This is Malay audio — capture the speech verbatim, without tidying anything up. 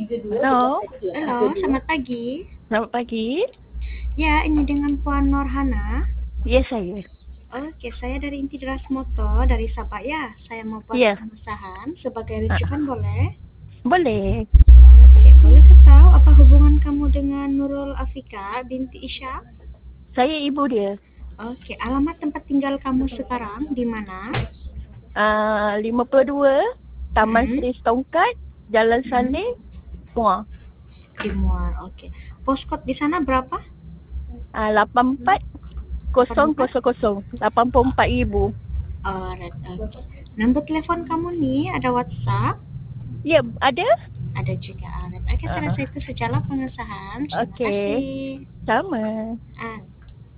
Halo, Halo, selamat pagi. selamat pagi. Ya, ini dengan Puan Norhana. Ya, saya. Oke, saya dari Integras Moto dari Sabah ya. Saya mau buat Ya, pengesahan sebagai ah, rujukan boleh? boleh. Oke, boleh tahu apa hubungan kamu dengan Nurul Afika binti Isya? Saya ibu dia. Oke, alamat tempat tinggal kamu sekarang di mana? Uh, lima puluh dua Taman Mm-mm. Seri Setongkat, Jalan Mm-mm. Saleh, Muar. Di Muar. Oke. Postcode di sana berapa? Uh, lapan empat kosong delapan empat. kosong kosong. lapan puluh empat ribu. Alright, oke. Nombor telepon kamu nih ada WhatsApp? Ya, ada? Ada juga Alright. Oke, saya Uh, rasa itu sejalan pengesahan. Terima Okey, kasih. sama. Ah.